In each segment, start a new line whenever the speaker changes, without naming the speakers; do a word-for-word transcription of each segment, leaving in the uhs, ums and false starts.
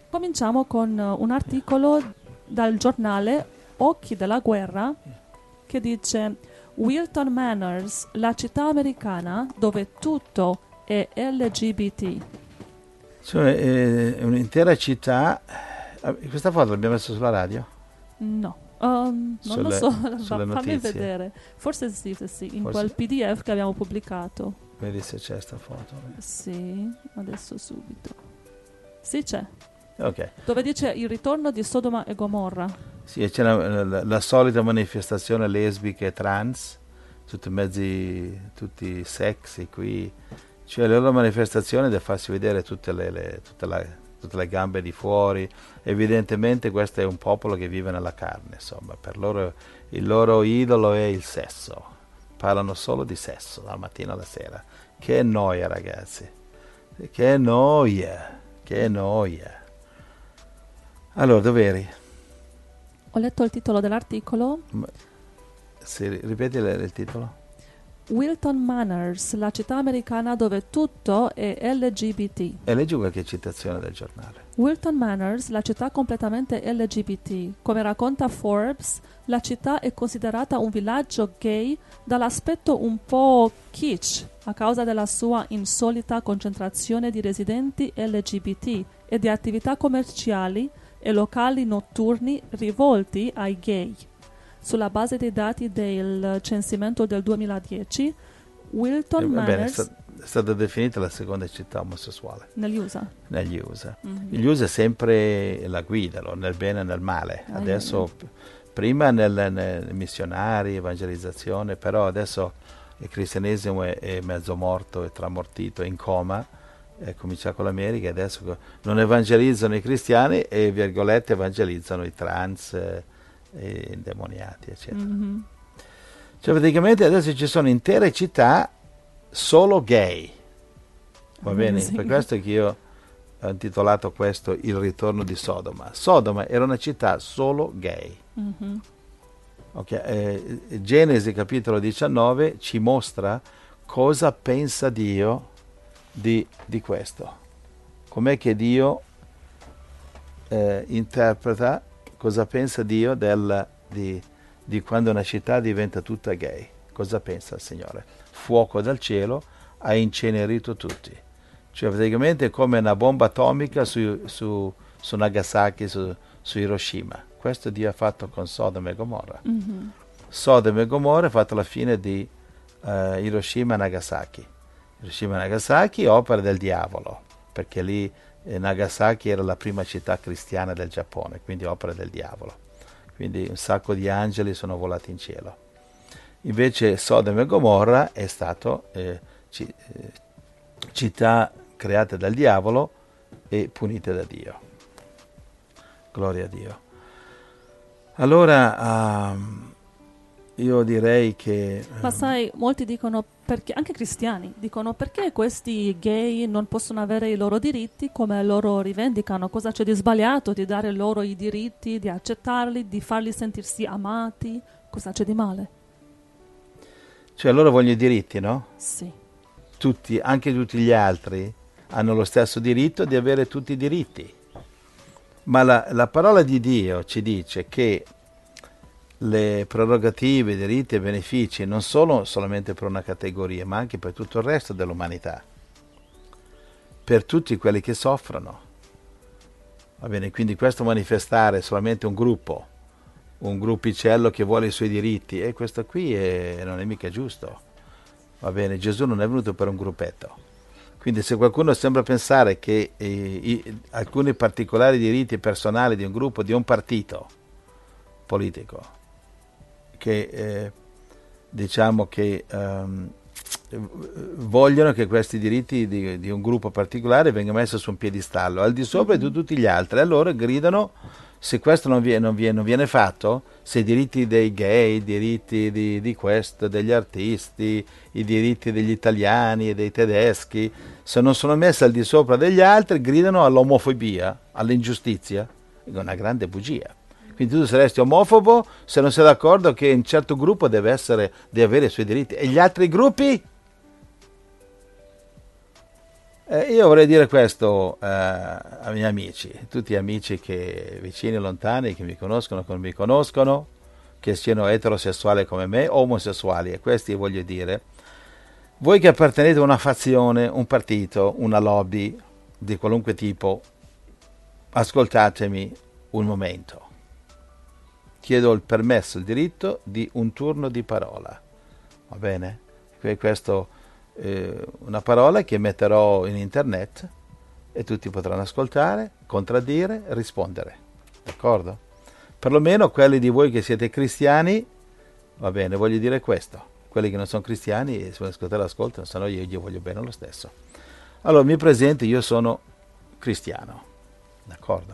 Cominciamo con un articolo dal giornale Occhi della Guerra che dice: Wilton Manors, la città americana dove tutto è L G B T.
Cioè è un'intera città. Questa foto l'abbiamo messa sulla radio?
No, um, non
sulle,
lo so,
sulle
fammi
notizie.
vedere. Forse sì, sì, sì, in
Forse.
quel P D F che abbiamo pubblicato.
Vedi se c'è sta foto.
Sì, adesso subito. Sì, c'è.
Ok.
Dove dice il ritorno di Sodoma e Gomorra.
Sì, c'è la, la, la solita manifestazione lesbica e trans, tutti mezzi, tutti sexy qui. Cioè la loro manifestazione da farsi vedere tutte le, le, tutte, la, tutte le gambe di fuori. Evidentemente questo è un popolo che vive nella carne, insomma, per loro il loro idolo è il sesso. Parlano solo di sesso dal mattino alla sera. Che noia, ragazzi. Che noia, che noia. Allora, dov'eri?
Ho letto il titolo dell'articolo.
Se, ripeti il, il titolo?
Wilton Manors, la città americana dove tutto è L G B T.
E leggi qualche citazione del giornale.
Wilton Manors, la città completamente L G B T. Come racconta Forbes, la città è considerata un villaggio gay dall'aspetto un po' kitsch a causa della sua insolita concentrazione di residenti L G B T e di attività commerciali e locali notturni rivolti ai gay. Sulla base dei dati del censimento del duemiladieci, Wilton
eh,
Manors...
Bene, è, sta, è stata definita la seconda città omosessuale.
Negli U S A?
Negli U S A.
Mm-hmm.
Gli U S A è sempre la guida, nel bene e nel male.
Ah,
adesso,
yeah.
prima nel, nel missionari, evangelizzazione, però adesso il cristianesimo è, è mezzo morto, è tramortito, è in coma. È cominciato con l'America e adesso non evangelizzano i cristiani e, virgolette, evangelizzano i trans eh, e indemoniati, eccetera.
Mm-hmm.
Cioè praticamente adesso ci sono intere città solo gay, va bene?
Sì.
Per questo che io ho intitolato questo Il ritorno di Sodoma. Sodoma era una città solo gay.
Mm-hmm.
Okay. Eh, Genesi capitolo diciannove ci mostra cosa pensa Dio di, di questo. Com'è che Dio eh, interpreta, cosa pensa Dio del, di, di quando una città diventa tutta gay. Cosa pensa il Signore? Fuoco dal cielo ha incenerito tutti. Cioè praticamente è come una bomba atomica su, su, su Nagasaki, su, su Hiroshima. Questo Dio ha fatto con Sodoma e Gomorra.
Mm-hmm.
Sodoma e Gomorra ha fatto la fine di uh, Hiroshima e Nagasaki. Hiroshima e Nagasaki, opera del diavolo, perché lì eh, Nagasaki era la prima città cristiana del Giappone, quindi opera del diavolo. Quindi un sacco di angeli sono volati in cielo. Invece Sodoma e Gomorra è stato eh, ci, eh, città create dal diavolo e punite da Dio. Gloria a Dio. Allora um, io direi che... Um,
Ma sai, molti dicono, perché anche cristiani dicono, perché questi gay non possono avere i loro diritti come loro rivendicano? Cosa c'è di sbagliato di dare loro i diritti, di accettarli, di farli sentirsi amati? Cosa c'è di male?
Cioè loro vogliono i diritti, no?
Sì.
Tutti, anche tutti gli altri hanno lo stesso diritto di avere tutti i diritti. Ma la, la parola di Dio ci dice che le prerogative, i diritti e benefici non sono solamente per una categoria, ma anche per tutto il resto dell'umanità, per tutti quelli che soffrono. Va bene, quindi questo manifestare solamente un gruppo, un gruppicello che vuole i suoi diritti, e questo qui è, non è mica giusto. Va bene, Gesù non è venuto per un gruppetto. Quindi se qualcuno sembra pensare che eh, i, alcuni particolari diritti personali di un gruppo, di un partito politico, che eh, diciamo che um, vogliono che questi diritti di, di un gruppo particolare vengano messi su un piedistallo al di sopra di tutti gli altri, allora gridano: se questo non viene, non viene, non viene fatto, se i diritti dei gay, i diritti di, di questo, degli artisti, i diritti degli italiani e dei tedeschi, se non sono messi al di sopra degli altri, gridano all'omofobia, all'ingiustizia. È una grande bugia. Quindi tu saresti omofobo se non sei d'accordo che un certo gruppo deve essere, deve avere i suoi diritti. E gli altri gruppi? Eh, io vorrei dire questo eh, ai miei amici, tutti gli amici che vicini e lontani, che mi conoscono, che non mi conoscono, che siano eterosessuali come me, o omosessuali, e questi voglio dire, voi che appartenete a una fazione, un partito, una lobby di qualunque tipo, ascoltatemi un momento. Chiedo il permesso, il diritto di un turno di parola, va bene? Questo è una parola che metterò in internet e tutti potranno ascoltare, contraddire, rispondere, d'accordo? Perlomeno quelli di voi che siete cristiani, va bene, voglio dire questo. Quelli che non sono cristiani, se vogliono ascoltare, ascoltano, se no io gli voglio bene lo stesso. Allora, mi presento, io sono cristiano, d'accordo?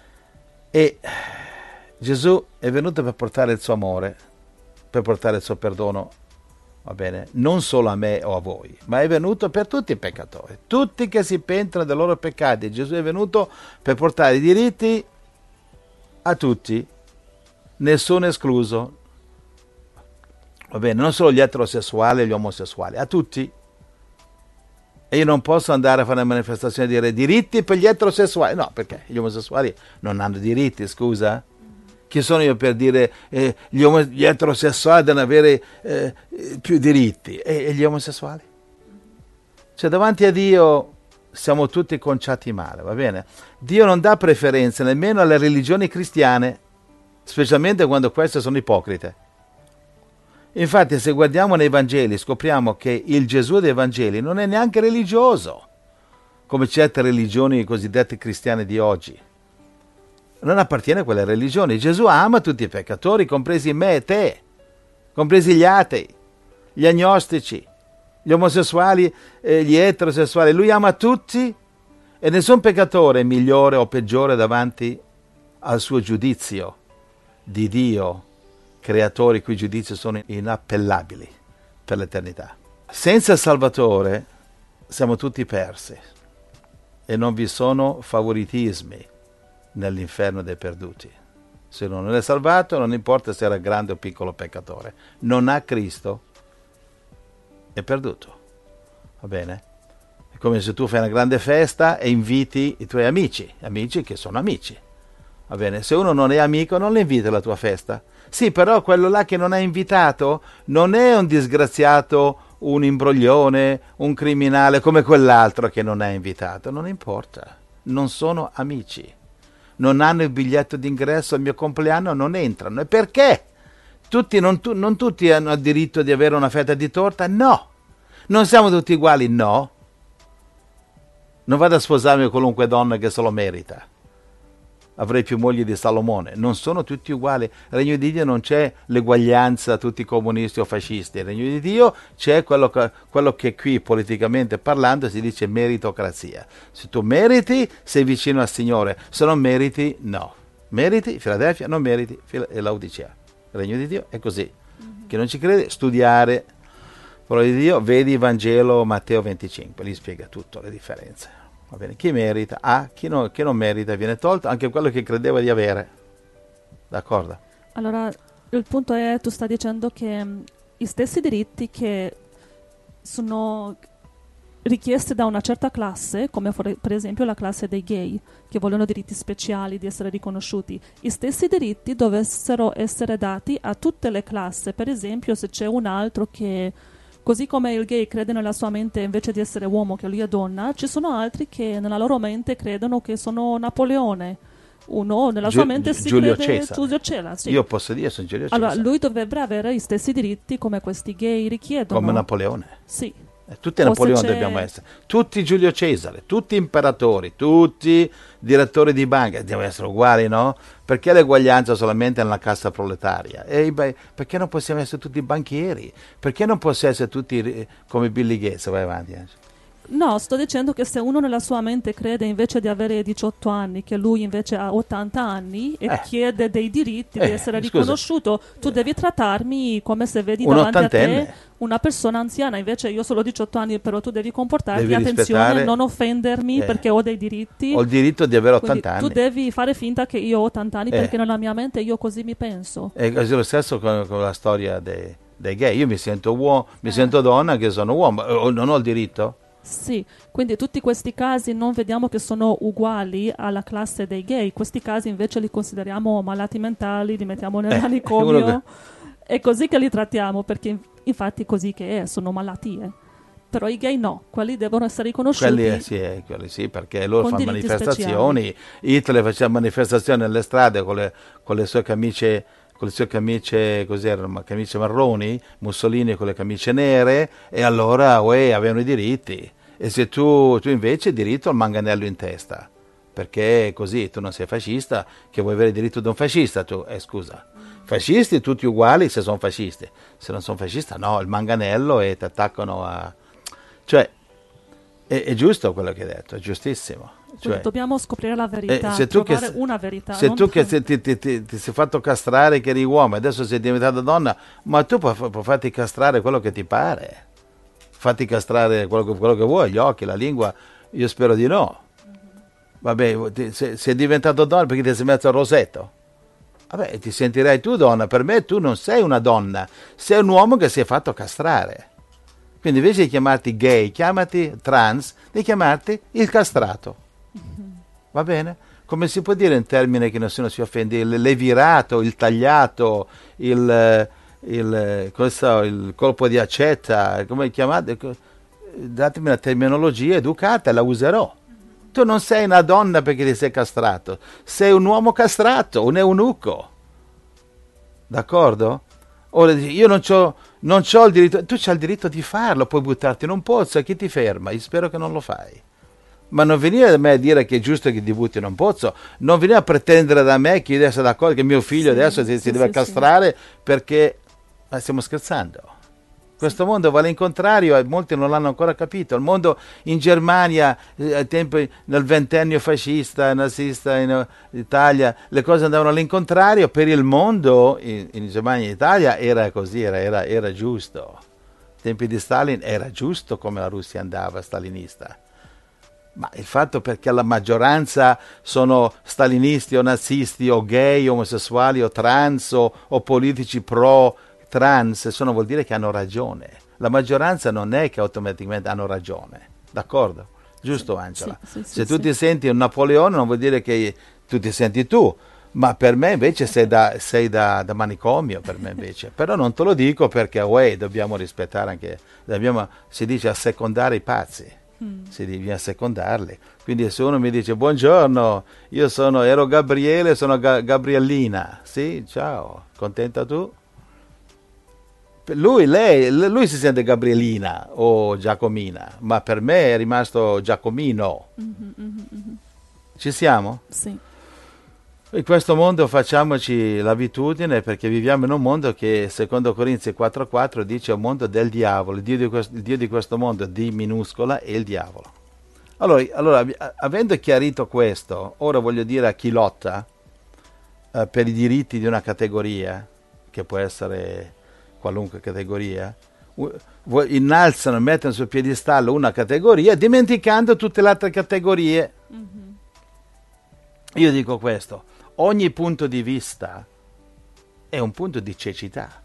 E Gesù è venuto per portare il suo amore, per portare il suo perdono, va bene, non solo a me o a voi, ma è venuto per tutti i peccatori, tutti che si pentono dei loro peccati. Gesù è venuto per portare i diritti a tutti, nessuno escluso, va bene, non solo gli eterosessuali e gli omosessuali, a tutti. E io non posso andare a fare una manifestazione e dire diritti per gli eterosessuali, no, perché gli omosessuali non hanno diritti, scusa? Chi sono io per dire eh, gli, om- gli eterosessuali devono avere eh, più diritti e, e gli omosessuali? Cioè davanti a Dio siamo tutti conciati male, va bene? Dio non dà preferenze nemmeno alle religioni cristiane, specialmente quando queste sono ipocrite. Infatti, se guardiamo nei Vangeli, scopriamo che il Gesù dei Vangeli non è neanche religioso, come certe religioni cosiddette cristiane di oggi. Non appartiene a quelle religioni. Gesù ama tutti i peccatori, compresi me e te, compresi gli atei, gli agnostici, gli omosessuali e gli eterosessuali. Lui ama tutti e nessun peccatore è migliore o peggiore davanti al suo giudizio di Dio, creatori cui giudizi sono inappellabili per l'eternità. Senza il Salvatore siamo tutti persi e non vi sono favoritismi nell'inferno dei perduti. Se uno non è salvato, non importa se era grande o piccolo peccatore, non ha Cristo, è perduto. Va bene? È come se tu fai una grande festa e inviti i tuoi amici, amici che sono amici. Va bene? Se uno non è amico, non lo inviti alla tua festa. Sì, però quello là che non ha invitato non è un disgraziato, un imbroglione, un criminale come quell'altro che non ha invitato. Non importa. Non sono amici. Non hanno il biglietto d'ingresso al mio compleanno, non entrano. E perché? Tutti, non, tu, non tutti hanno il diritto di avere una fetta di torta? No. Non siamo tutti uguali? No. Non vado a sposarmi con qualunque donna che se lo merita. Avrei più mogli di Salomone. Non sono tutti uguali. Nel Regno di Dio non c'è l'eguaglianza a tutti comunisti o fascisti. Nel Regno di Dio c'è quello che, quello che qui politicamente parlando si dice meritocrazia. Se tu meriti, sei vicino al Signore. Se non meriti, no. Meriti, Filadelfia, non meriti, e Laodicea. Il Regno di Dio è così. Mm-hmm. Chi non ci crede, studiare parola di Dio, vedi il Vangelo Matteo venticinque, lì spiega tutto, le differenze. Va bene, chi merita ha, chi, no, chi non merita viene tolto, anche quello che credeva di avere. D'accordo?
Allora, il punto è, tu stai dicendo che mh, gli stessi diritti che sono richiesti da una certa classe, come for- per esempio la classe dei gay, che vogliono diritti speciali di essere riconosciuti, gli stessi diritti dovessero essere dati a tutte le classi. Per esempio, se c'è un altro che... Così come il gay crede nella sua mente invece di essere uomo che lui è donna, ci sono altri che nella loro mente credono che sono Napoleone. Uno nella
Giu-
sua mente si
Giulio
crede
Cesare.
Giulio Cesare. Sì.
Io posso dire sono Giulio Cesare.
Allora, lui dovrebbe avere gli stessi diritti come questi gay richiedono.
Come Napoleone.
Sì.
Eh, tutti Napoleone
c'è...
dobbiamo essere. Tutti Giulio Cesare, tutti imperatori, tutti direttori di banca. Devono essere uguali, no? Perché l'eguaglianza solamente nella cassa proletaria? E beh, perché non possiamo essere tutti banchieri? Perché non possiamo essere tutti come Billy Gates? Vai avanti. Eh.
No, sto dicendo che se uno nella sua mente crede invece di avere diciotto anni, che lui invece ha ottanta anni e
eh.
chiede dei diritti
eh,
di essere
scusa.
riconosciuto, tu devi trattarmi come se vedi
Un
davanti a te
ottantenne.
una persona anziana. Invece io solo diciotto anni, però tu devi comportarti,
Devi
attenzione,
rispettare-
non offendermi
eh.
perché ho dei diritti.
Ho il diritto di avere
Quindi
ottanta
tu
anni.
devi fare finta che io ho ottanta anni
Eh.
perché nella mia mente io così mi penso.
È così lo stesso con, con la storia dei, dei gay. Io mi sento uomo, mi
Eh.
sento donna che sono uomo. O non ho il diritto?
Sì, quindi tutti questi casi non vediamo che sono uguali alla classe dei gay, questi casi invece li consideriamo malati mentali, li mettiamo nel
Eh,
manicomio,
uno
è così che li trattiamo, perché in- infatti così che è, sono malattie. Però i gay no, quelli devono essere riconosciuti.
Quelli, eh, sì, eh, quelli sì, perché loro
Con
fanno
diritti
manifestazioni. Hitler faceva manifestazioni nelle strade con le, con le sue camicie, con le sue camicie, cos'erano, ma- camicie marroni, Mussolini con le camicie nere, e allora uè, avevano i diritti. E se tu, tu invece hai diritto al manganello in testa, perché così tu non sei fascista, che vuoi avere diritto di un fascista, tu, eh, scusa. Fascisti tutti uguali se sono fascisti, se non sono fascisti no, il manganello e ti attaccano a... Cioè, è, è giusto quello che hai detto, è giustissimo.
Quindi
Cioè,
dobbiamo scoprire la
eh,
verità,
se tu che,
trovare una verità.
se
non
tu che
fa-
se ti, ti- ti- ti sei fatto castrare che eri uomo e adesso sei diventata donna, ma tu puoi, puoi farti castrare quello che ti pare. Fatti castrare quello che, quello che vuoi, gli occhi, la lingua, io spero di no. Vabbè, ti- se, sei diventato donna perché ti sei messo il rosetto. Vabbè, ti sentirai tu donna, per me tu non sei una donna, sei un uomo che si è fatto castrare. Quindi invece di chiamarti gay, chiamati trans, di chiamarti il castrato. Va bene? Come si può dire in termini che nessuno si offende? Il levirato, il tagliato, il, il, questo, il colpo di accetta, come chiamate? Datemi una terminologia educata, la userò. Tu non sei una donna perché ti sei castrato, sei un uomo castrato, un eunuco. D'accordo? Ora dici, io non c'ho, non c'ho il diritto, tu c'hai il diritto di farlo, puoi buttarti in un pozzo, chi ti ferma? Io spero che non lo fai. Ma non venire da me a dire che è giusto che ti butti in un pozzo, non venire a pretendere da me che io devo essere d'accordo che mio figlio
Sì,
adesso si,
sì,
si deve
sì,
castrare perché... Ma stiamo scherzando? Questo mondo va all'incontrario e molti non l'hanno ancora capito. Il mondo in Germania, eh, ai tempi, nel ventennio fascista, nazista, in eh, Italia, le cose andavano all'incontrario. Per il mondo, in, in Germania e in Italia, era così, era, era, era giusto. Ai tempi di Stalin era giusto come la Russia andava, stalinista. Ma il fatto perché la maggioranza sono stalinisti o nazisti o gay, omosessuali o trans o, o politici pro trans, sono, vuol dire che hanno ragione. La maggioranza non è che automaticamente hanno ragione, d'accordo? Giusto,
Sì,
Angela?
sì, sì,
Se
sì,
tu
sì.
ti senti un Napoleone non vuol dire che tu ti senti tu, ma per me invece sei da, sei da, da manicomio, per me invece. Però non te lo dico perché uè, dobbiamo rispettare anche, dobbiamo, si dice assecondare i pazzi. Si devi assecondarli. Quindi se uno mi dice buongiorno, io sono, ero Gabriele, sono Ga- Gabriellina, sì, ciao, contenta tu? Lui, lei, lui si sente Gabrielina o Giacomina, ma per me è rimasto Giacomino.
Mhm, mhm, mhm.
Ci siamo?
Sì,
In questo mondo facciamoci l'abitudine perché viviamo in un mondo che secondo Corinzi quattro quattro dice è un mondo del diavolo, il Dio di questo, il Dio di questo mondo D minuscola è il diavolo. Allora, allora, avendo chiarito questo, ora voglio dire a chi lotta eh, per i diritti di una categoria, che può essere qualunque categoria, u- vo- innalzano e mettono sul piedistallo una categoria dimenticando tutte le altre categorie. Io dico questo, ogni punto di vista è un punto di cecità.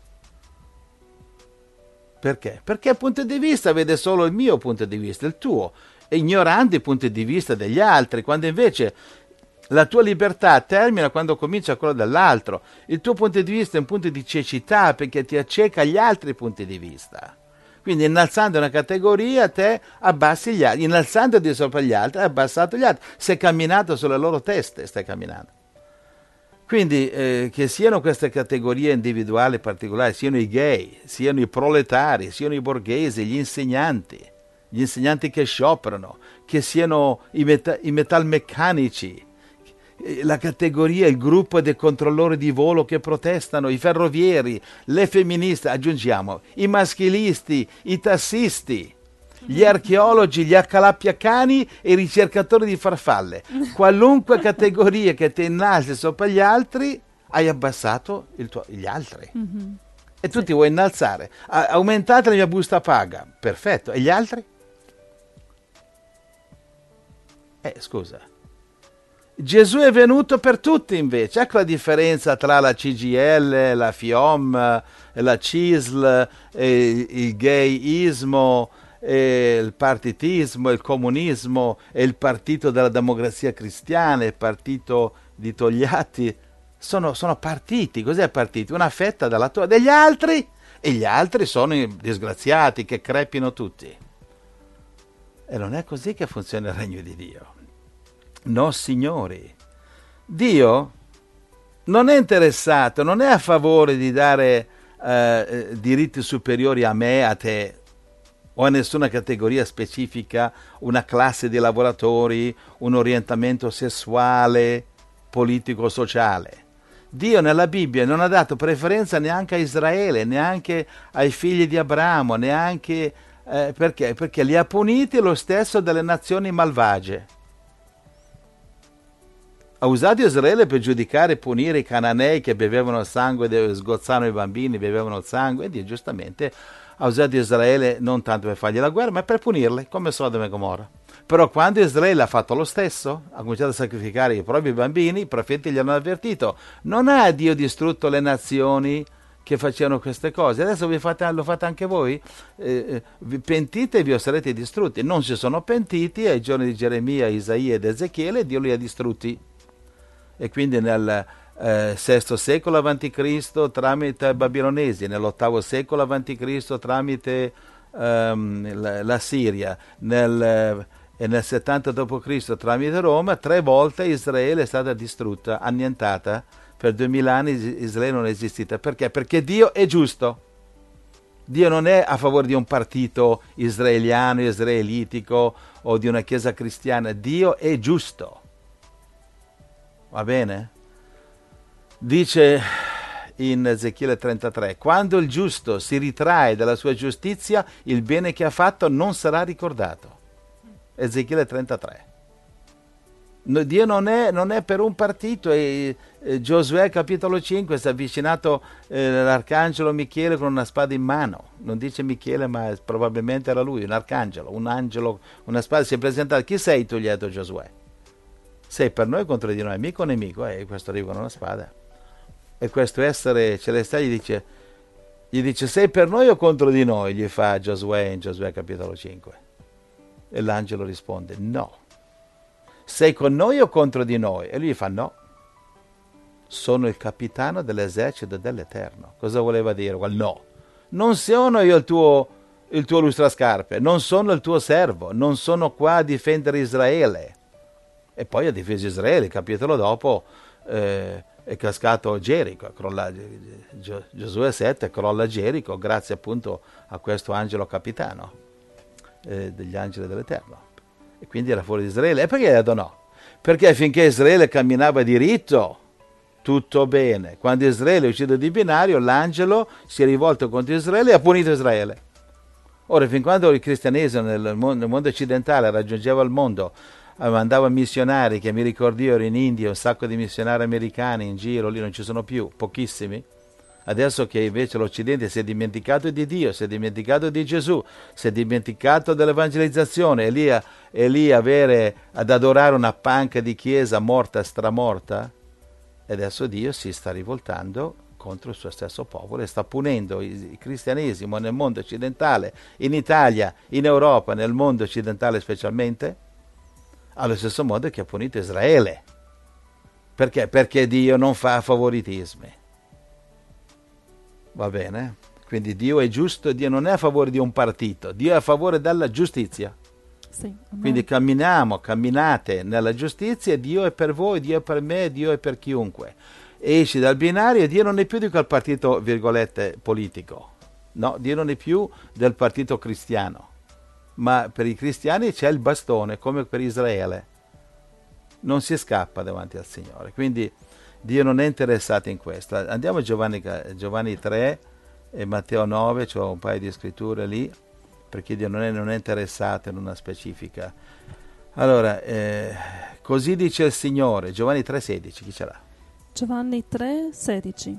Perché? Perché il punto di vista vede solo il mio punto di vista, il tuo, ignorando i punti di vista degli altri, quando invece la tua libertà termina quando comincia quello dell'altro. Il tuo punto di vista è un punto di cecità perché ti acceca gli altri punti di vista. Quindi innalzando una categoria te abbassi gli altri, innalzando di sopra gli altri hai abbassato gli altri, sei camminato sulle loro teste, stai camminando. Quindi eh, che siano queste categorie individuali particolari, siano i gay, siano i proletari, siano i borghesi, gli insegnanti, gli insegnanti che scioperano, che siano i, meta- i metalmeccanici, eh, la categoria, il gruppo dei controllori di volo che protestano, i ferrovieri, le femministe, aggiungiamo, i maschilisti, i tassisti, gli archeologi, gli accalappiacani e i ricercatori di farfalle. Qualunque categoria che ti innalzi sopra gli altri, hai abbassato il tuo, gli altri.
Mhm.
E tu
Sì.
ti vuoi innalzare. A- aumentate la mia busta paga. Perfetto. E gli altri? Eh, scusa. Gesù è venuto per tutti invece. Ecco la differenza tra la C G I L, la FIOM, la C I S L, eh, il gayismo, e il partitismo, il comunismo, e il partito della democrazia cristiana, il partito di Togliatti, sono, sono partiti. Cos'è partiti? Una fetta della tua, degli altri, e gli altri sono i disgraziati che crepino tutti. E non è così che funziona il regno di Dio. No, signori. Dio non è interessato, non è a favore di dare eh, diritti superiori a me, a te, o a nessuna categoria specifica, una classe di lavoratori, un orientamento sessuale, politico, sociale. Dio nella Bibbia non ha dato preferenza neanche a Israele, neanche ai figli di Abramo, neanche eh, perché? Perché li ha puniti lo stesso delle nazioni malvagie. Ha usato Israele per giudicare e punire i cananei che bevevano il sangue, sgozzavano i bambini, bevevano il sangue, e Dio giustamente ha usato Israele non tanto per fargli la guerra, ma per punirle, come Sodoma e Gomorra. Però quando Israele ha fatto lo stesso, ha cominciato a sacrificare i propri bambini, i profeti gli hanno avvertito: non ha Dio distrutto le nazioni che facevano queste cose? Adesso vi fate, lo fate anche voi? Eh, vi pentite e vi sarete distrutti. Non si sono pentiti, ai giorni di Geremia, Isaia ed Ezechiele, Dio li ha distrutti. E quindi nel eh, sesto secolo avanti Cristo tramite babilonesi, nell'ottavo secolo avanti Cristo tramite ehm, la, la Siria, nel, e nel settanta dopo Cristo tramite Roma, tre volte Israele è stata distrutta, annientata. Per duemila anni Israele non è esistita. Perché? Perché Dio è giusto. Dio non è a favore di un partito israeliano, israelitico o di una chiesa cristiana. Dio è giusto. Va bene? Dice in Ezechiele trentatré: quando il giusto si ritrae dalla sua giustizia, il bene che ha fatto non sarà ricordato. Ezechiele trentatré. No, Dio non è, non è per un partito. E, e Giosuè capitolo cinque si è avvicinato eh, l'arcangelo Michele con una spada in mano. Non dice Michele, ma probabilmente era lui, un arcangelo, un angelo, una spada. Si è presentato: chi sei tu? Gli ha detto Giosuè. Sei per noi contro di noi, amico o nemico? E questo arriva con una spada. E questo essere celestiale gli dice, gli dice: sei per noi o contro di noi? Gli fa Giosuè in Giosuè capitolo cinque. E l'angelo risponde: no. Sei con noi o contro di noi? E lui gli fa: no. Sono il capitano dell'esercito dell'Eterno. Cosa voleva dire? Well, no. Non sono io il tuo, il tuo lustrascarpe, non sono il tuo servo, non sono qua a difendere Israele. E poi ha difeso Israele, il capitolo dopo eh, è cascato Gerico, crolla, Gio, Giosuè sette crolla Gerico grazie appunto a questo angelo capitano eh, degli angeli dell'Eterno. E quindi era fuori di Israele. E perché ha detto no? Perché finché Israele camminava diritto, tutto bene. Quando Israele è uscito di binario, l'angelo si è rivolto contro Israele e ha punito Israele. Ora, fin quando il cristianesimo nel mondo, nel mondo occidentale raggiungeva il mondo, mandava missionari, che mi ricordo io ero in India, un sacco di missionari americani in giro, lì non ci sono più, pochissimi. Adesso che invece l'Occidente si è dimenticato di Dio, si è dimenticato di Gesù, si è dimenticato dell'evangelizzazione, e lì, e lì avere ad adorare una panca di chiesa morta e stramorta, e adesso Dio si sta rivoltando contro il suo stesso popolo e sta punendo il, il cristianesimo nel mondo occidentale, in Italia, in Europa, nel mondo occidentale specialmente, allo stesso modo che ha punito Israele. Perché? Perché Dio non fa favoritismi. Va bene? Quindi Dio è giusto, Dio non è a favore di un partito, Dio è a favore della giustizia.
Sì,
quindi camminiamo, camminate nella giustizia, Dio è per voi, Dio è per me, Dio è per chiunque. Esci dal binario e Dio non è più di quel partito, virgolette, politico. No, Dio non è più del partito cristiano. Ma per i cristiani c'è il bastone, come per Israele. Non si scappa davanti al Signore. Quindi Dio non è interessato in questo. Andiamo a Giovanni, Giovanni tre e Matteo nove, c'ho un paio di scritture lì, perché Dio non è, non è interessato in una specifica. Allora, eh, così dice il Signore, Giovanni tre sedici, chi ce l'ha?
Giovanni tre sedici.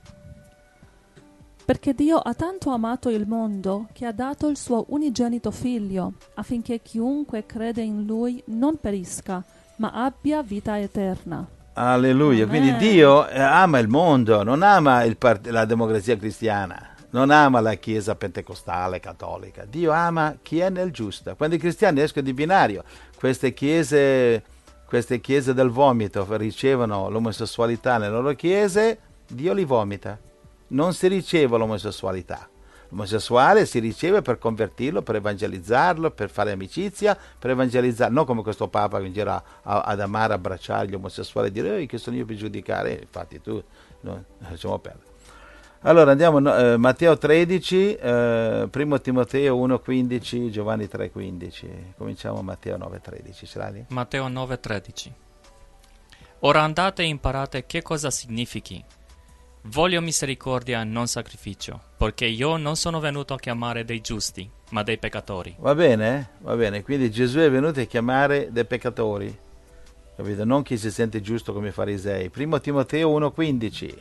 Perché Dio ha tanto amato il mondo che ha dato il suo unigenito figlio, affinché chiunque crede in lui non perisca, ma abbia vita eterna.
Alleluia.
Amen.
Quindi Dio ama il mondo, non ama il part- la democrazia cristiana. non ama la chiesa pentecostale, cattolica. Dio ama chi è nel giusto. Quando i cristiani escono di binario, queste chiese, queste chiese del vomito ricevono l'omosessualità nelle loro chiese, Dio li vomita. Non si riceve l'omosessualità. L'omosessuale si riceve per convertirlo, per evangelizzarlo, per fare amicizia, per evangelizzare, non come questo Papa che gira a, ad amare, abbracciare gli omosessuali e dire "Ehi, che sono io per giudicare", infatti tu, no, lasciamo perdere. Allora andiamo, eh, Matteo tredici, eh, primo Timoteo uno quindici, Giovanni tre quindici. Cominciamo Matteo nove tredici, ce l'hai lì?
Matteo nove tredici. Ora andate e imparate che cosa significhi. Voglio misericordia, non sacrificio, perché io non sono venuto a chiamare dei giusti, ma dei peccatori.
Va bene? Va bene, quindi Gesù è venuto a chiamare dei peccatori, capito? Non chi si sente giusto come i farisei. Primo Timoteo uno quindici.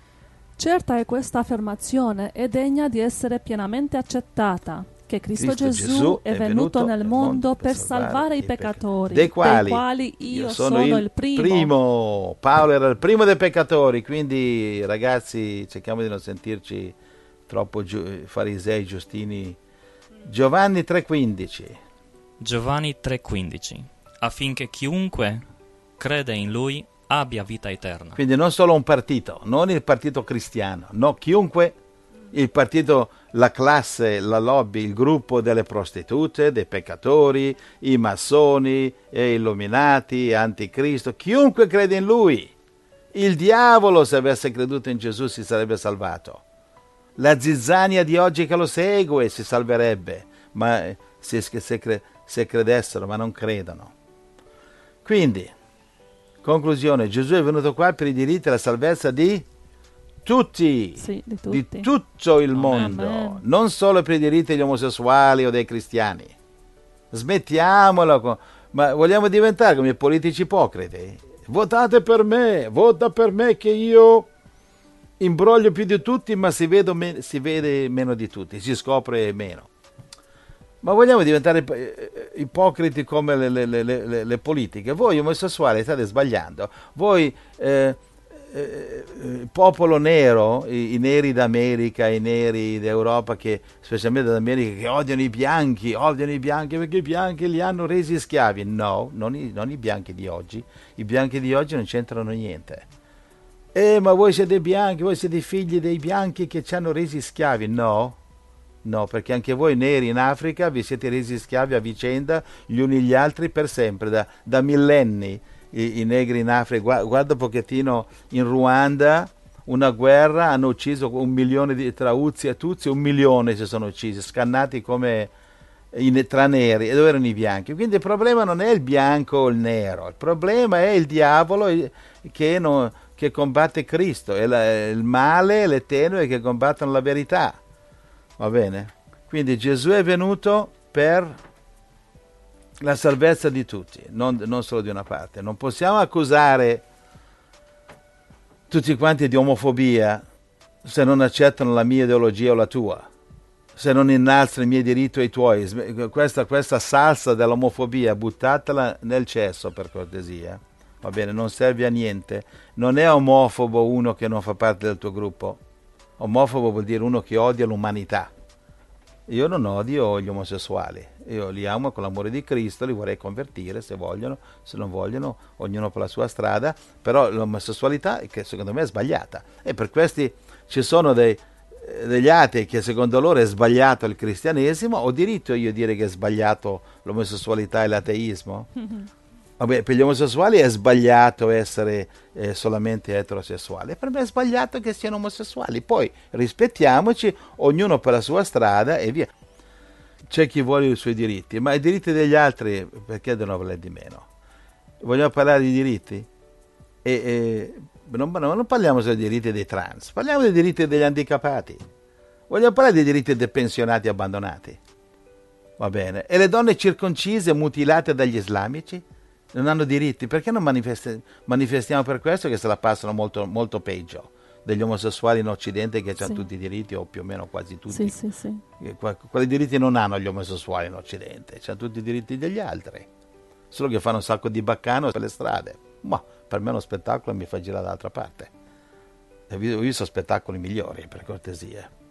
Certa è questa affermazione e degna di essere pienamente accettata, che Cristo,
Cristo
Gesù,
Gesù
è venuto nel mondo per salvare i peccatori, dei quali, dei quali io, io sono, sono il, il primo.
primo. Paolo era il primo dei peccatori, quindi ragazzi cerchiamo di non sentirci troppo giu- farisei, giustini. Giovanni tre quindici.
Giovanni tre quindici. Affinché chiunque crede in lui abbia vita eterna.
Quindi non solo un partito, non il partito cristiano, no, chiunque, il partito, la classe, la lobby, il gruppo delle prostitute, dei peccatori, i massoni, gli illuminati, anticristo, chiunque crede in lui. Il diavolo, se avesse creduto in Gesù, si sarebbe salvato. La zizzania di oggi che lo segue si salverebbe, ma se, se, cre, se credessero, ma non credono. Quindi, conclusione, Gesù è venuto qua per i diritti e la salvezza di tutti,
sì, di, tutti.
di tutto il mondo,
Amen.
Non solo per i diritti degli omosessuali o dei cristiani. Smettiamolo, ma vogliamo diventare come i politici ipocriti? Votate per me, vota per me che io imbroglio più di tutti, ma si vede, me- si vede meno di tutti, si scopre meno. Ma vogliamo diventare ipocriti come le, le, le, le, le politiche? Voi omosessuali state sbagliando. Voi, eh, eh, popolo nero, i, i neri d'America, i neri d'Europa, che, specialmente d'America, che odiano i bianchi, odiano i bianchi perché i bianchi li hanno resi schiavi. No, non i, non i bianchi di oggi. I bianchi di oggi non c'entrano niente. Eh, ma voi siete bianchi, voi siete figli dei bianchi che ci hanno resi schiavi. No. No, perché anche voi neri in Africa vi siete resi schiavi a vicenda gli uni gli altri per sempre, da, da millenni i, i negri in Africa. Guarda, guarda un pochettino in Ruanda, una guerra, hanno ucciso un milione di, tra Hutu e Tutsi, un milione si sono uccisi, scannati come in, tra neri, e dove erano i bianchi. Quindi il problema non è il bianco o il nero, il problema è il diavolo che, non, che combatte Cristo, è la, il male e le tenebre che combattono la verità. Va bene? Quindi Gesù è venuto per la salvezza di tutti, non, non solo di una parte. Non possiamo accusare tutti quanti di omofobia se non accettano la mia ideologia o la tua, se non innalzano i miei diritti o i tuoi. Questa, questa salsa dell'omofobia buttatela nel cesso, per cortesia. Va bene? Non serve a niente. Non è omofobo uno che non fa parte del tuo gruppo. Omofobo vuol dire uno che odia l'umanità. Io non odio gli omosessuali, io li amo con l'amore di Cristo, li vorrei convertire se vogliono, se non vogliono, ognuno per la sua strada, però l'omosessualità, che secondo me è sbagliata, e per questi ci sono dei, degli atei che secondo loro è sbagliato il cristianesimo. Ho diritto io a dire che è sbagliato l'omosessualità e l'ateismo? Vabbè, per gli omosessuali è sbagliato essere eh, solamente eterosessuali, per me è sbagliato che siano omosessuali, poi rispettiamoci, ognuno per la sua strada e via. C'è chi vuole i suoi diritti, ma i diritti degli altri perché devono valere di meno? Vogliamo parlare di diritti? E, e, non, non parliamo solo dei diritti dei trans, parliamo dei diritti degli handicappati, vogliamo parlare dei diritti dei pensionati abbandonati, va bene? E le donne circoncise mutilate dagli islamici? Non hanno diritti, perché non manifesti- manifestiamo per questo, che se la passano molto, molto peggio degli omosessuali in Occidente, che hanno sì. tutti i diritti, o più o meno quasi tutti.
Sì, sì, sì.
Quali diritti non hanno gli omosessuali in Occidente? Hanno tutti i diritti degli altri, solo che fanno un sacco di baccano per le strade. Ma per me è uno spettacolo e mi fa girare dall'altra parte. Ho visto spettacoli migliori, per cortesia.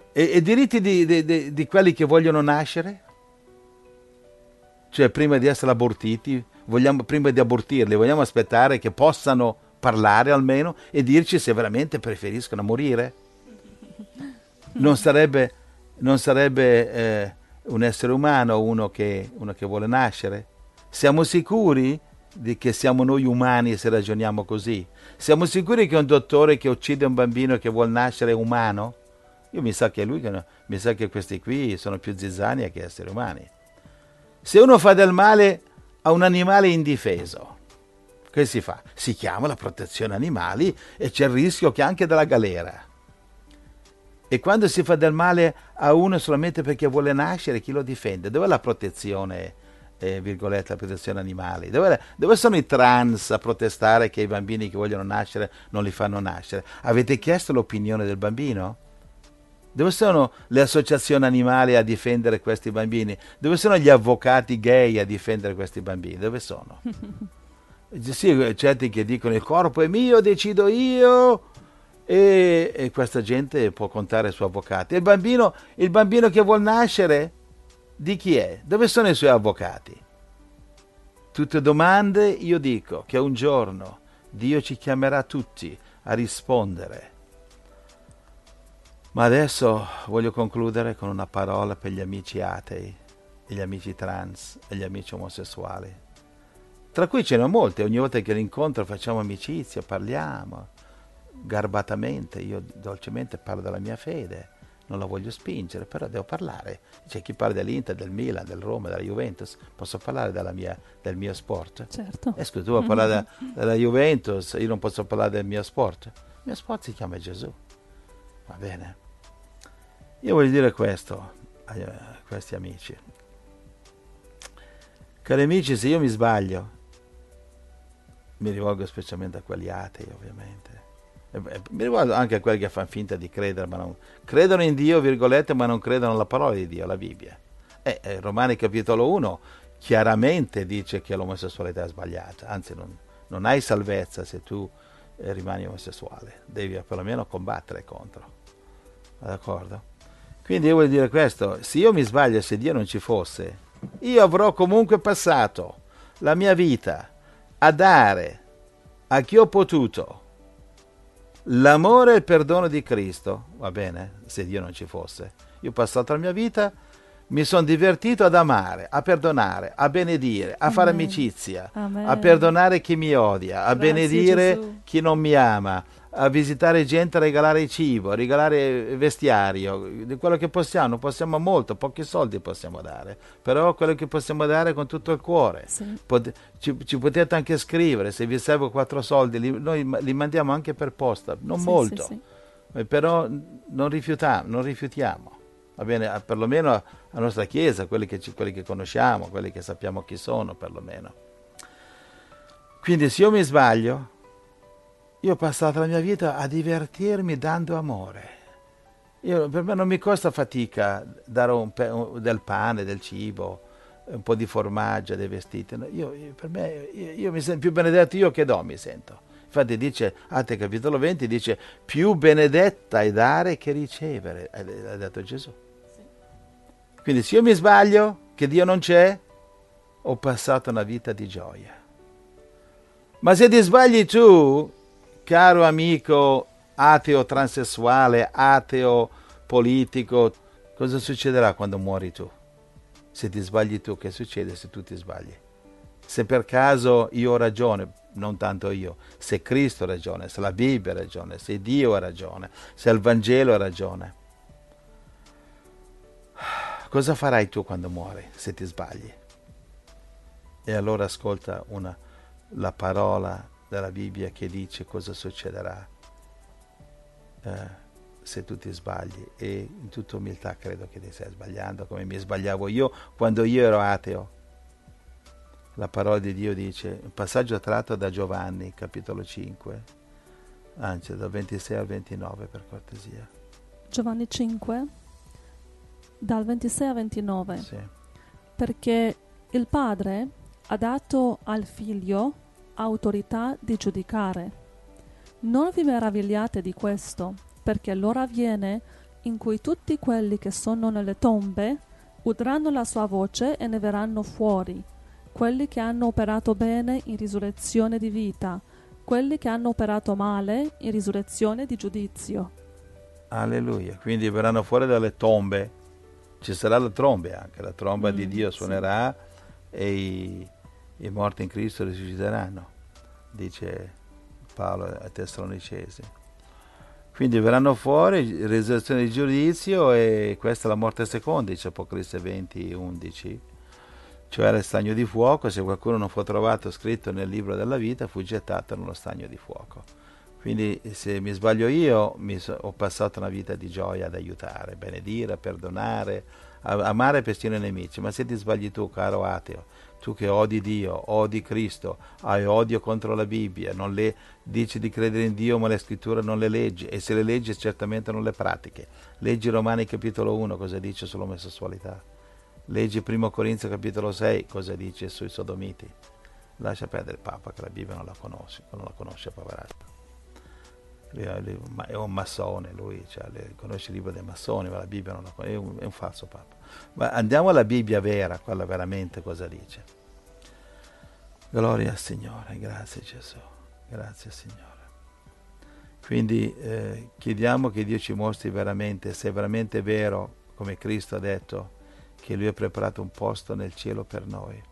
E, e diritti di, di, di, di quelli che vogliono nascere? Cioè prima di essere abortiti, vogliamo, prima di abortirli, vogliamo aspettare che possano parlare almeno e dirci se veramente preferiscono morire? Non sarebbe, non sarebbe eh, un essere umano uno che, uno che vuole nascere? Siamo sicuri di che siamo noi umani se ragioniamo così? Siamo sicuri che un dottore che uccide un bambino che vuole nascere è umano? Io mi sa che lui, mi sa che questi qui sono più zizzania che esseri umani. Se uno fa del male a un animale indifeso, che si fa? Si chiama la protezione animali e c'è il rischio che anche della galera. E quando si fa del male a uno solamente perché vuole nascere, chi lo difende? Dov'è la protezione, eh, virgolette, la protezione animali? Dove, dove sono i trans a protestare che i bambini che vogliono nascere non li fanno nascere? Avete chiesto l'opinione del bambino? Dove sono le associazioni animali a difendere questi bambini? Dove sono gli avvocati gay a difendere questi bambini? Dove sono? Sì, certi che dicono il corpo è mio, decido io, e, e questa gente può contare su avvocati. Il bambino, il bambino che vuol nascere, di chi è? Dove sono i suoi avvocati? Tutte domande. Io dico che un giorno Dio ci chiamerà tutti a rispondere. Ma adesso voglio concludere con una parola per gli amici atei, e gli amici trans e gli amici omosessuali. Tra cui ce ne sono molti, ogni volta che li incontro facciamo amicizia, parliamo, garbatamente, io dolcemente parlo della mia fede, non la voglio spingere, però devo parlare. C'è chi parla dell'Inter, del Milan, del Roma, della Juventus, posso parlare della mia, del mio sport?
Certo.
E scusa, tu vuoi parlare da, della Juventus, io non posso parlare del mio sport? Il mio sport si chiama Gesù. Va bene. Io voglio dire questo a questi amici. Cari amici, se io mi sbaglio, mi rivolgo specialmente a quelli atei, ovviamente. E, e, mi rivolgo anche a quelli che fanno finta di credere, ma non credono in Dio, virgolette, ma non credono alla parola di Dio, la Bibbia. E, e Romani capitolo uno chiaramente dice che l'omosessualità è sbagliata, anzi non, non hai salvezza se tu eh, rimani omosessuale, devi perlomeno combattere contro. D'accordo? Quindi io voglio dire questo, se io mi sbaglio, se Dio non ci fosse, io avrò comunque passato la mia vita a dare a chi ho potuto l'amore e il perdono di Cristo, va bene? Se Dio non ci fosse. Io ho passato la mia vita, mi sono divertito ad amare, a perdonare, a benedire, a Amen. Fare amicizia, Amen. A perdonare chi mi odia, a Grazie, benedire Gesù. Chi non mi ama, a visitare gente, a regalare cibo, a regalare vestiario, di quello che possiamo, possiamo molto, pochi soldi possiamo dare, però quello che possiamo dare con tutto il cuore. Sì. Pot- ci, ci potete anche scrivere, se vi servono quattro soldi, li, noi li mandiamo anche per posta, non sì, molto, sì, sì. Però non rifiutiamo, non rifiutiamo. Va bene, perlomeno la nostra chiesa, quelli che, ci, quelli che conosciamo, quelli che sappiamo chi sono, perlomeno. Quindi se io mi sbaglio, io ho passato la mia vita a divertirmi dando amore. Io, per me non mi costa fatica dare un, un, del pane, del cibo, un po' di formaggio, dei vestiti. Io, io, per me, io, io mi sento più benedetto io che do, mi sento. Infatti dice, Atti capitolo venti, dice, più benedetta è dare che ricevere, ha detto Gesù. Sì. Quindi se io mi sbaglio, che Dio non c'è, ho passato una vita di gioia. Ma se ti sbagli tu, caro amico ateo transessuale, ateo politico, cosa succederà quando muori tu? Se ti sbagli tu, che succede se tu ti sbagli? Se per caso io ho ragione, non tanto io, se Cristo ha ragione, se la Bibbia ha ragione, se Dio ha ragione, se il Vangelo ha ragione, cosa farai tu quando muori se ti sbagli? E allora ascolta una, la parola della Bibbia che dice cosa succederà eh, se tu ti sbagli, e in tutta umiltà credo che ti stai sbagliando come mi sbagliavo io quando io ero ateo. La parola di Dio dice, un passaggio tratto da Giovanni capitolo cinque, anzi dal ventisei al ventinove, per cortesia.
Giovanni cinque dal ventisei al ventinove.
Sì.
Perché il Padre ha dato al Figlio autorità di giudicare. Non vi meravigliate di questo, perché l'ora viene in cui tutti quelli che sono nelle tombe udranno la sua voce e ne verranno fuori, quelli che hanno operato bene in risurrezione di vita, quelli che hanno operato male in risurrezione di giudizio.
Alleluia. Quindi verranno fuori dalle tombe. Ci sarà la tromba anche, la tromba
Mm,
di Dio
sì.
suonerà e i, i morti in Cristo risusciteranno, dice Paolo ai Tessalonicesi. Quindi verranno fuori, risurrezione di giudizio, e questa è la morte seconda, dice Apocalisse venti undici, cioè il stagno di fuoco. Se qualcuno non fu trovato scritto nel libro della vita, fu gettato nello stagno di fuoco. Quindi se mi sbaglio io, mi so, ho passato una vita di gioia ad aiutare, benedire, perdonare, a, amare persino i nemici. Ma se ti sbagli tu, caro ateo, tu che odi Dio, odi Cristo, hai odio contro la Bibbia, non le, dici di credere in Dio ma le scritture non le leggi, e se le leggi certamente non le pratiche. Leggi Romani capitolo uno cosa dice sull'omosessualità, leggi primo Corinzi capitolo sei cosa dice sui sodomiti. Lascia perdere il Papa che la Bibbia non la conosce, non la conosce, poveretto. Lui è un massone, lui cioè, conosce il libro dei massoni, ma la Bibbia non la conosce, è un, è un falso Papa. Ma andiamo alla Bibbia vera, quella veramente cosa dice. Gloria al Signore, grazie Gesù, grazie Signore. Quindi eh, chiediamo che Dio ci mostri veramente, se è veramente vero, come Cristo ha detto, che Lui ha preparato un posto nel cielo per noi.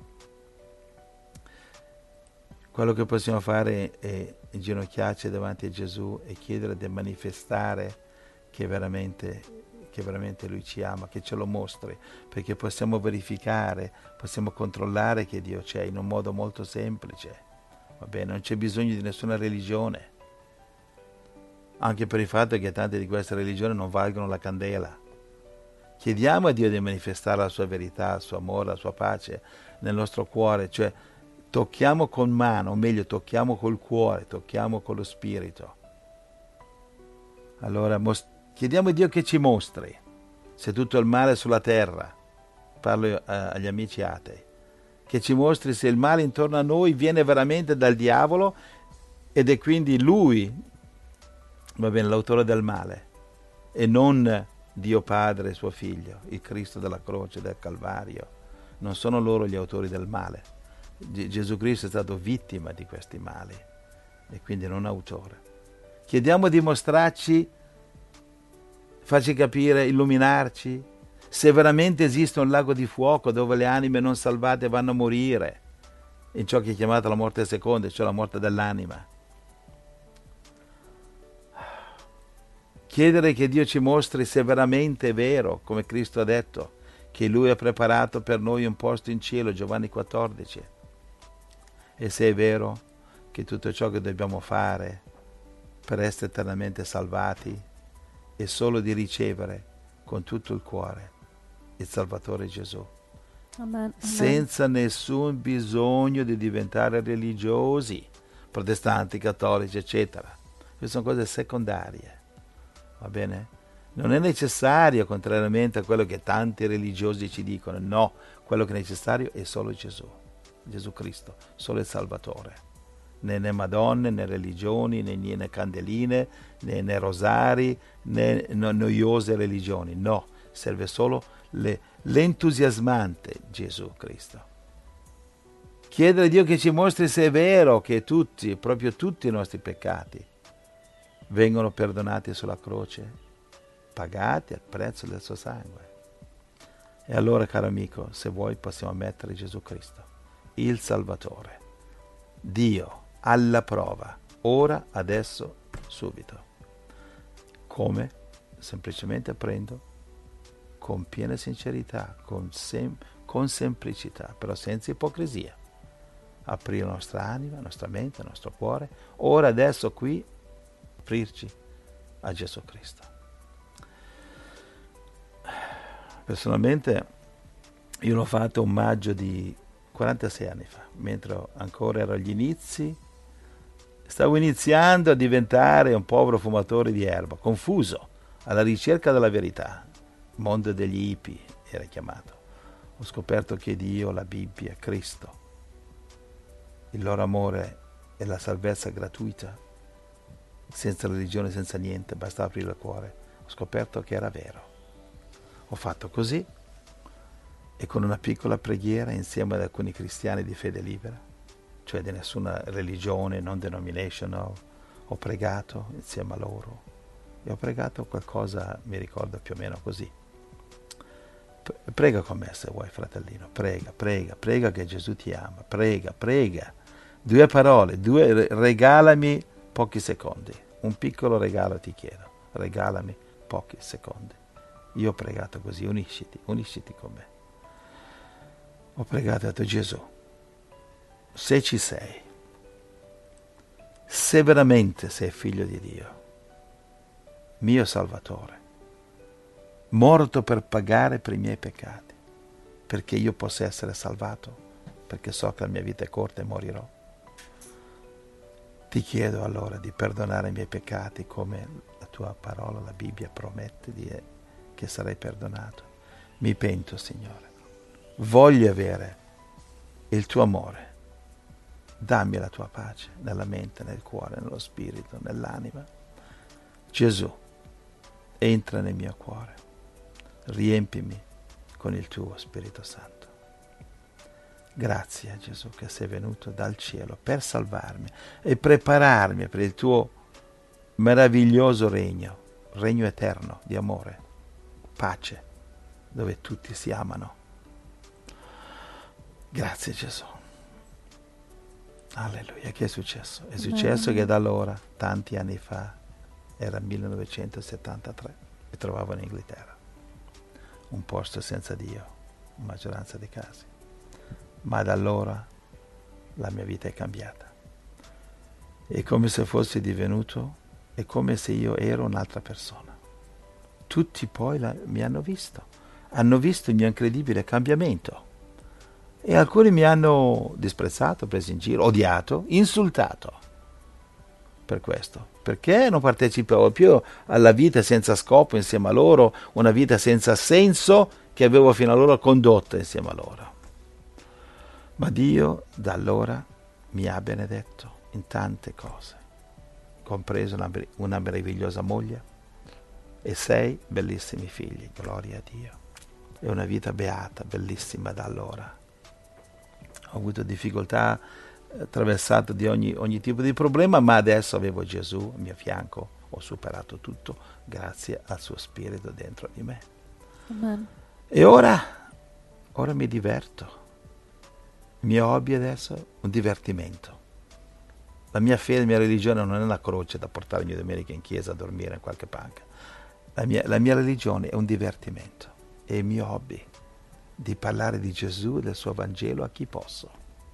Quello che possiamo fare è inginocchiarci davanti a Gesù e chiedere di manifestare che veramente, che veramente Lui ci ama, che ce lo mostri, perché possiamo verificare, possiamo controllare che Dio c'è in un modo molto semplice. Va bene, non c'è bisogno di nessuna religione, anche per il fatto che tante di queste religioni non valgono la candela. Chiediamo a Dio di manifestare la sua verità, il suo amore, la sua pace nel nostro cuore, cioè tocchiamo con mano, o meglio tocchiamo col cuore, tocchiamo con lo spirito. Allora mos- chiediamo a Dio che ci mostri se tutto il male è sulla terra, parlo eh, agli amici atei, che ci mostri se il male intorno a noi viene veramente dal diavolo ed è quindi lui, va bene, l'autore del male, e non Dio Padre e suo Figlio, il Cristo della croce, del Calvario. Non sono loro gli autori del male. Gesù Cristo è stato vittima di questi mali e quindi non autore. Chiediamo di mostrarci, farci capire, illuminarci se veramente esiste un lago di fuoco dove le anime non salvate vanno a morire, in ciò che è chiamata la morte seconda, cioè la morte dell'anima. Chiedere che Dio ci mostri se veramente è vero, come Cristo ha detto, che Lui ha preparato per noi un posto in cielo, Giovanni quattordici. E se è vero che tutto ciò che dobbiamo fare per essere eternamente salvati è solo di ricevere con tutto il cuore il Salvatore Gesù,
Amen. Amen.
senza nessun bisogno di diventare religiosi, protestanti, cattolici, eccetera. Queste sono cose secondarie, va bene? Non è necessario, contrariamente a quello che tanti religiosi ci dicono, no, quello che è necessario è solo Gesù. Gesù Cristo, solo il Salvatore. Né, né madonne, né religioni, né, né candeline, né, né rosari, né no, noiose religioni. No, serve solo le, l'entusiasmante Gesù Cristo. Chiedere a Dio che ci mostri se è vero che tutti, proprio tutti i nostri peccati vengono perdonati sulla croce, pagati al prezzo del suo sangue. E allora, caro amico, se vuoi possiamo mettere Gesù Cristo, il Salvatore, Dio alla prova, ora, adesso, subito. Come? Semplicemente prendo con piena sincerità, con, sem- con semplicità, però senza ipocrisia. Aprire la nostra anima, la nostra mente, il nostro cuore, ora, adesso, qui, aprirci a Gesù Cristo. Personalmente io l'ho fatto un maggio di quarantasei anni fa, mentre ancora ero agli inizi, stavo iniziando a diventare un povero fumatore di erba, confuso, alla ricerca della verità, mondo degli hippie era chiamato. Ho scoperto che Dio, la Bibbia, Cristo, il loro amore e la salvezza gratuita, senza religione, senza niente, basta aprire il cuore, Ho scoperto che era vero. Ho fatto così e con una piccola preghiera insieme ad alcuni cristiani di fede libera, cioè di nessuna religione, non denominational, ho pregato insieme a loro e ho pregato qualcosa, mi ricordo più o meno così. Prega con me se vuoi, fratellino, prega, prega, prega che Gesù ti ama, prega, prega. Due parole, due, regalami pochi secondi, un piccolo regalo ti chiedo, regalami pochi secondi. Io ho pregato così, unisciti, unisciti con me. Ho pregato e ho detto: Gesù, se ci sei, se veramente sei figlio di Dio, mio Salvatore, morto per pagare per i miei peccati, perché io possa essere salvato, perché so che la mia vita è corta e morirò. Ti chiedo allora di perdonare i miei peccati come la tua parola, la Bibbia, promette di, che sarai perdonato. Mi pento, Signore. Voglio avere il tuo amore. Dammi la tua pace nella mente, nel cuore, nello spirito, nell'anima. Gesù, entra nel mio cuore. Riempimi con il tuo Spirito Santo. Grazie, Gesù, che sei venuto dal cielo per salvarmi e prepararmi per il tuo meraviglioso regno, regno eterno di amore, pace, dove tutti si amano. Grazie, Gesù. Alleluia. Che è successo? È successo che da allora, tanti anni fa, era millenovecentosettantatré, mi trovavo in Inghilterra, un posto senza Dio, in maggioranza dei casi. Ma da allora la mia vita è cambiata. È come se fossi divenuto, è come se io ero un'altra persona. Tutti poi la, mi hanno visto, hanno visto il mio incredibile cambiamento. E alcuni mi hanno disprezzato, preso in giro, odiato, insultato per questo. Perché non partecipavo più alla vita senza scopo insieme a loro, una vita senza senso che avevo fino allora condotto insieme a loro. Ma Dio da allora mi ha benedetto in tante cose, compreso una, una meravigliosa moglie e sei bellissimi figli, gloria a Dio. È una vita beata, bellissima da allora. Ho avuto difficoltà, attraversato di ogni, ogni tipo di problema, ma adesso avevo Gesù al mio fianco, ho superato tutto grazie al suo Spirito dentro di me.
Amen.
E ora, ora mi diverto. Il mio hobby adesso è un divertimento. La mia fede, la mia religione non è una croce da portare ogni domenica in chiesa a dormire in qualche panca. La mia, la mia religione è un divertimento. È il mio hobby di parlare di Gesù e del suo Vangelo a chi posso.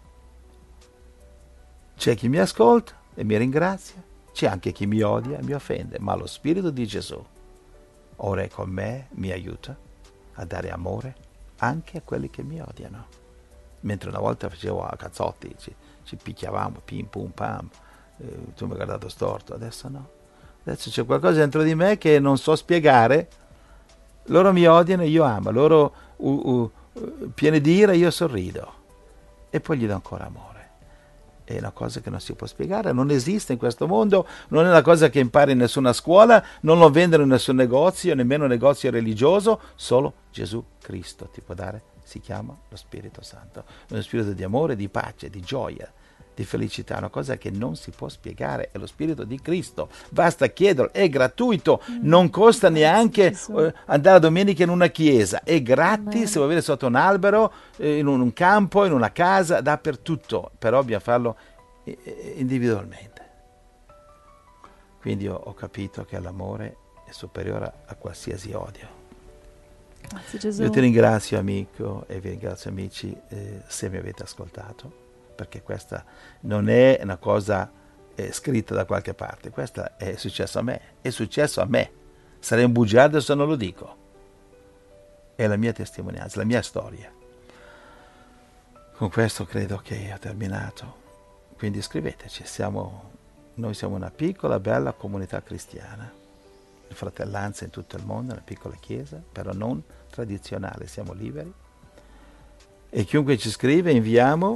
C'è chi mi ascolta e mi ringrazia, c'è anche chi mi odia e mi offende, ma lo Spirito di Gesù ora è con me, mi aiuta a dare amore anche a quelli che mi odiano. Mentre una volta facevo a cazzotti, ci, ci picchiavamo, pim pum pam, eh, tu mi hai guardato storto, adesso no. Adesso c'è qualcosa dentro di me che non so spiegare, loro mi odiano e io amo, loro uh, uh, pieni di ira io sorrido e poi gli do ancora amore. È una cosa che non si può spiegare, non esiste in questo mondo, non è una cosa che impari in nessuna scuola, non lo vendono in nessun negozio, nemmeno un negozio religioso, solo Gesù Cristo ti può dare. Si chiama lo Spirito Santo, uno spirito di amore, di pace, di gioia, di felicità, una cosa che non si può spiegare, è lo Spirito di Cristo. Basta chiederlo, è gratuito, mm. non costa neanche eh, andare a domenica in una chiesa, è gratis, Amen. Se vuoi avere sotto un albero, eh, in un, un campo, in una casa, dappertutto, però bisogna farlo eh, individualmente. Quindi ho, ho capito che l'amore è superiore a qualsiasi odio.
Grazie, Gesù.
Io ti ringrazio amico e vi ringrazio amici eh, se mi avete ascoltato, perché questa non è una cosa eh, scritta da qualche parte, questa è successo a me, è successo a me, sarei un bugiardo se non lo dico, è la mia testimonianza, la mia storia. Con questo credo che ho terminato, quindi scriveteci, siamo, noi siamo una piccola bella comunità cristiana, fratellanza in tutto il mondo, una piccola chiesa, però non tradizionale, siamo liberi. E chiunque ci scrive inviamo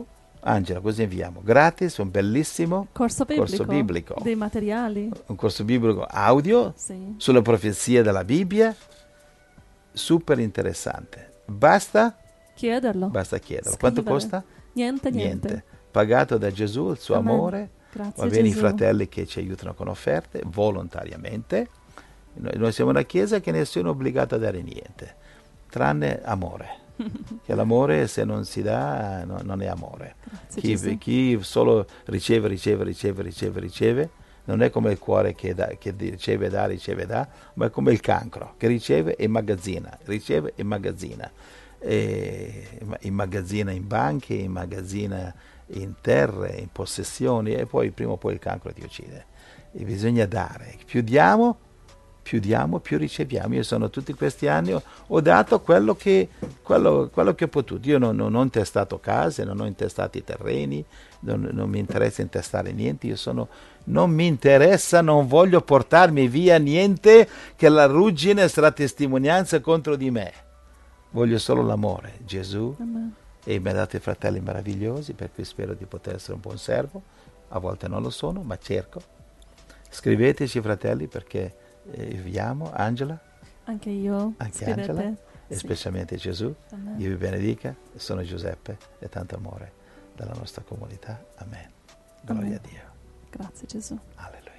Angela, cosa inviamo? Gratis, un bellissimo
Corso biblico.
corso biblico.
Dei materiali.
Un corso biblico audio
Sì.
sulle profezie della Bibbia, super interessante. Basta?
Chiederlo.
Basta chiederlo.
Scrivere.
Quanto costa?
Niente, niente.
Pagato da Gesù, il suo
Amen.
amore.
Grazie
Va bene, i
Gesù.
fratelli che ci aiutano con offerte volontariamente. Noi, noi siamo una chiesa che nessuno è obbligato a dare niente, tranne amore. Che l'amore, se non si dà, no, non è amore.
Grazie
Chi,
Gesù.
chi solo riceve, riceve, riceve, riceve, riceve, non è come il cuore che, da, che riceve, dà, riceve, dà, ma è come il cancro, che riceve e immagazzina, riceve e immagazzina. E immagazzina in banche, immagazzina in terre, in possessioni, e poi prima o poi il cancro ti uccide. E bisogna dare. Più diamo, più diamo, più riceviamo. Io sono tutti questi anni, ho, ho dato quello che, quello, quello che ho potuto. Io non, non ho intestato case, non ho intestato i terreni, non, non mi interessa intestare niente. Io sono, non mi interessa, non voglio portarmi via niente, che la ruggine sarà testimonianza contro di me. Voglio solo l'amore, Gesù.
Amen.
E mi ha dato i fratelli meravigliosi, per cui spero di poter essere un buon servo. A volte non lo sono, ma cerco. Scriveteci, fratelli, perché eh, viviamo. Angela,
Anche io.
anche
Scrivete.
Angela, e
Sì.
specialmente Gesù.
Amen.
Dio vi benedica. Sono Giuseppe e tanto amore dalla nostra comunità. Amen. Gloria
Amen.
a Dio.
Grazie Gesù.
Alleluia.